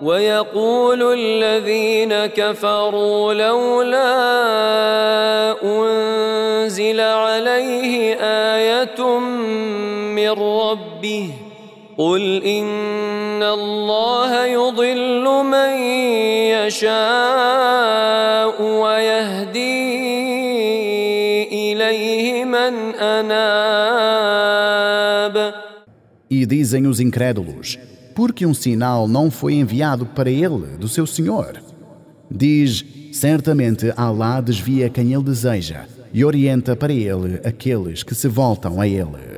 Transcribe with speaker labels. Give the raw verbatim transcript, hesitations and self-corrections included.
Speaker 1: ويقول الذين كفروا لولا أنزل عليه آية من ربه قل إن الله يضل من يشاء ويهدي إليه من أناب.
Speaker 2: E dizem os incrédulos: por que um sinal não foi enviado para ele, do seu Senhor? Diz: certamente Alá desvia quem ele deseja e orienta para ele aqueles que se voltam a ele.